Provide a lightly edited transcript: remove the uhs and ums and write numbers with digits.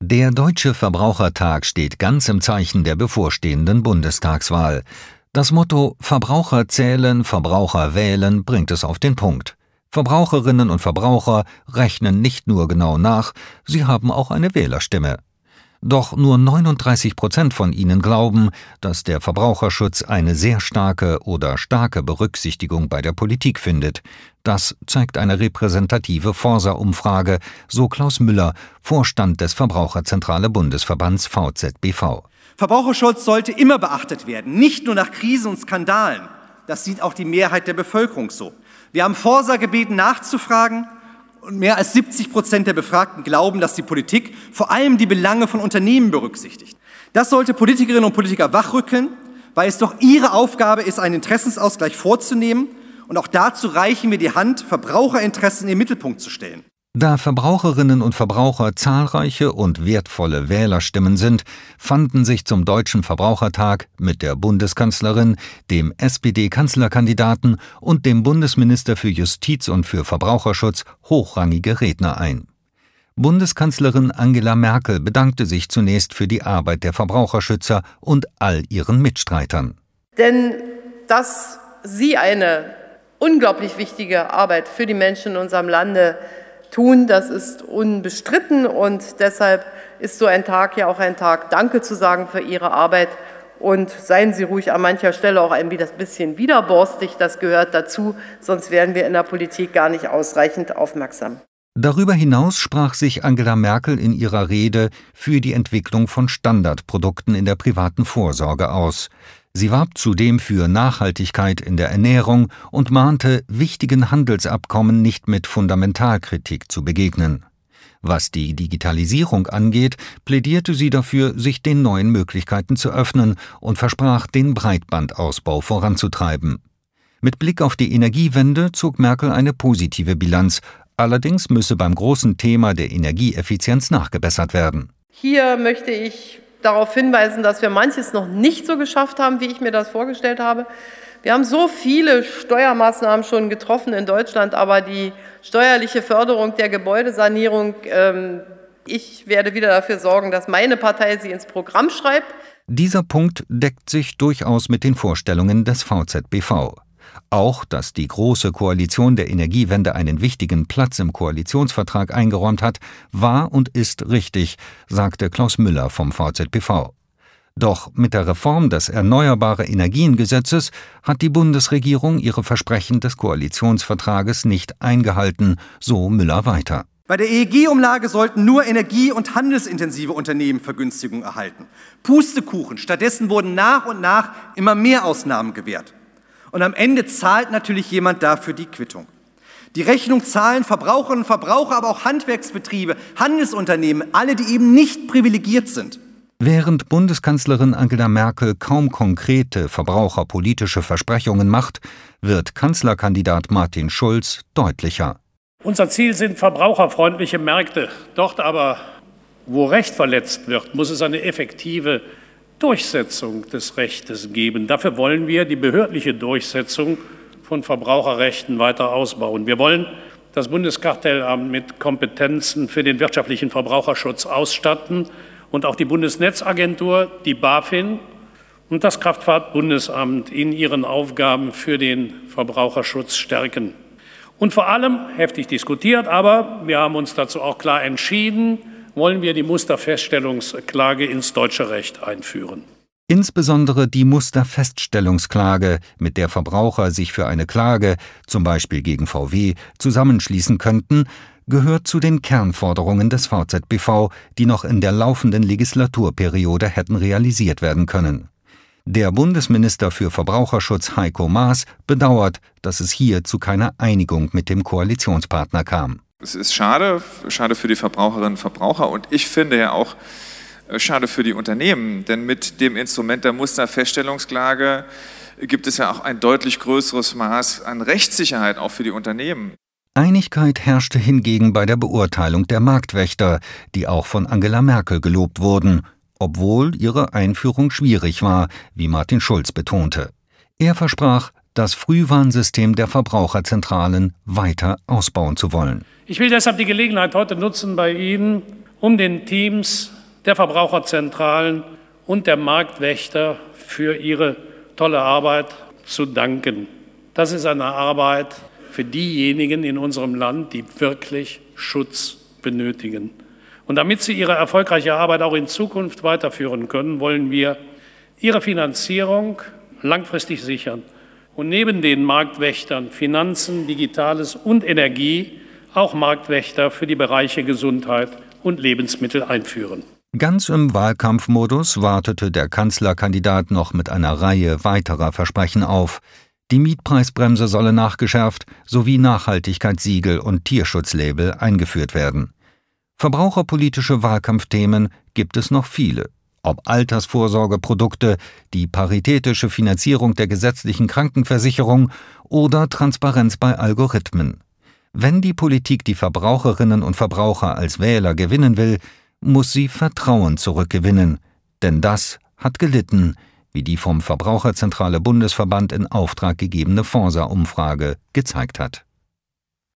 Der Deutsche Verbrauchertag steht ganz im Zeichen der bevorstehenden Bundestagswahl. Das Motto »Verbraucher zählen, Verbraucher wählen« bringt es auf den Punkt. Verbraucherinnen und Verbraucher rechnen nicht nur genau nach, sie haben auch eine Wählerstimme. Doch nur 39% von ihnen glauben, dass der Verbraucherschutz eine sehr starke oder starke Berücksichtigung bei der Politik findet. Das zeigt eine repräsentative Forsa-Umfrage, so Klaus Müller, Vorstand des Verbraucherzentrale Bundesverbands VZBV. Verbraucherschutz sollte immer beachtet werden, nicht nur nach Krisen und Skandalen. Das sieht auch die Mehrheit der Bevölkerung so. Wir haben Forsa gebeten, nachzufragen. Und mehr als 70% der Befragten glauben, dass die Politik vor allem die Belange von Unternehmen berücksichtigt. Das sollte Politikerinnen und Politiker wachrütteln, weil es doch ihre Aufgabe ist, einen Interessensausgleich vorzunehmen. Und auch dazu reichen wir die Hand, Verbraucherinteressen in den Mittelpunkt zu stellen. Da Verbraucherinnen und Verbraucher zahlreiche und wertvolle Wählerstimmen sind, fanden sich zum Deutschen Verbrauchertag mit der Bundeskanzlerin, dem SPD-Kanzlerkandidaten und dem Bundesminister für Justiz und für Verbraucherschutz hochrangige Redner ein. Bundeskanzlerin Angela Merkel bedankte sich zunächst für die Arbeit der Verbraucherschützer und all ihren Mitstreitern. Denn dass Sie eine unglaublich wichtige Arbeit für die Menschen in unserem Lande tun, das ist unbestritten, und deshalb ist so ein Tag ja auch ein Tag, Danke zu sagen für Ihre Arbeit, und seien Sie ruhig an mancher Stelle auch ein bisschen widerborstig, das gehört dazu, sonst wären wir in der Politik gar nicht ausreichend aufmerksam. Darüber hinaus sprach sich Angela Merkel in ihrer Rede für die Entwicklung von Standardprodukten in der privaten Vorsorge aus. Sie warb zudem für Nachhaltigkeit in der Ernährung und mahnte, wichtigen Handelsabkommen nicht mit Fundamentalkritik zu begegnen. Was die Digitalisierung angeht, plädierte sie dafür, sich den neuen Möglichkeiten zu öffnen und versprach, den Breitbandausbau voranzutreiben. Mit Blick auf die Energiewende zog Merkel eine positive Bilanz. Allerdings müsse beim großen Thema der Energieeffizienz nachgebessert werden. Hier möchte ich darauf hinweisen, dass wir manches noch nicht so geschafft haben, wie ich mir das vorgestellt habe. Wir haben so viele Steuermaßnahmen schon getroffen in Deutschland, aber die steuerliche Förderung der Gebäudesanierung, ich werde wieder dafür sorgen, dass meine Partei sie ins Programm schreibt. Dieser Punkt deckt sich durchaus mit den Vorstellungen des VZBV. Auch, dass die Große Koalition der Energiewende einen wichtigen Platz im Koalitionsvertrag eingeräumt hat, war und ist richtig, sagte Klaus Müller vom VZBV. Doch mit der Reform des Erneuerbare-Energien-Gesetzes hat die Bundesregierung ihre Versprechen des Koalitionsvertrages nicht eingehalten, so Müller weiter. Bei der EEG-Umlage sollten nur energie- und handelsintensive Unternehmen Vergünstigungen erhalten. Pustekuchen, stattdessen wurden nach und nach immer mehr Ausnahmen gewährt. Und am Ende zahlt natürlich jemand dafür die Quittung. Die Rechnung zahlen Verbraucherinnen und Verbraucher, aber auch Handwerksbetriebe, Handelsunternehmen, alle, die eben nicht privilegiert sind. Während Bundeskanzlerin Angela Merkel kaum konkrete verbraucherpolitische Versprechungen macht, wird Kanzlerkandidat Martin Schulz deutlicher. Unser Ziel sind verbraucherfreundliche Märkte. Dort aber, wo Recht verletzt wird, muss es eine effektive Durchsetzung des Rechtes geben. Dafür wollen wir die behördliche Durchsetzung von Verbraucherrechten weiter ausbauen. Wir wollen das Bundeskartellamt mit Kompetenzen für den wirtschaftlichen Verbraucherschutz ausstatten und auch die Bundesnetzagentur, die BaFin und das Kraftfahrtbundesamt in ihren Aufgaben für den Verbraucherschutz stärken. Und vor allem, heftig diskutiert, aber wir haben uns dazu auch klar entschieden, wollen wir die Musterfeststellungsklage ins deutsche Recht einführen. Insbesondere die Musterfeststellungsklage, mit der Verbraucher sich für eine Klage, zum Beispiel gegen VW, zusammenschließen könnten, gehört zu den Kernforderungen des VZBV, die noch in der laufenden Legislaturperiode hätten realisiert werden können. Der Bundesminister für Verbraucherschutz Heiko Maas bedauert, dass es hier zu keiner Einigung mit dem Koalitionspartner kam. Es ist schade für die Verbraucherinnen und Verbraucher und ich finde ja auch schade für die Unternehmen, denn mit dem Instrument der Musterfeststellungsklage gibt es ja auch ein deutlich größeres Maß an Rechtssicherheit auch für die Unternehmen. Einigkeit herrschte hingegen bei der Beurteilung der Marktwächter, die auch von Angela Merkel gelobt wurden, obwohl ihre Einführung schwierig war, wie Martin Schulz betonte. Er versprach, das Frühwarnsystem der Verbraucherzentralen weiter ausbauen zu wollen. Ich will deshalb die Gelegenheit heute nutzen bei Ihnen, um den Teams der Verbraucherzentralen und der Marktwächter für ihre tolle Arbeit zu danken. Das ist eine Arbeit für diejenigen in unserem Land, die wirklich Schutz benötigen. Und damit sie ihre erfolgreiche Arbeit auch in Zukunft weiterführen können, wollen wir ihre Finanzierung langfristig sichern und neben den Marktwächtern Finanzen, Digitales und Energie auch Marktwächter für die Bereiche Gesundheit und Lebensmittel einführen. Ganz im Wahlkampfmodus wartete der Kanzlerkandidat noch mit einer Reihe weiterer Versprechen auf. Die Mietpreisbremse solle nachgeschärft sowie Nachhaltigkeitssiegel und Tierschutzlabel eingeführt werden. Verbraucherpolitische Wahlkampfthemen gibt es noch viele. Ob Altersvorsorgeprodukte, die paritätische Finanzierung der gesetzlichen Krankenversicherung oder Transparenz bei Algorithmen. Wenn die Politik die Verbraucherinnen und Verbraucher als Wähler gewinnen will, muss sie Vertrauen zurückgewinnen. Denn das hat gelitten, wie die vom Verbraucherzentrale Bundesverband in Auftrag gegebene Forsa-Umfrage gezeigt hat.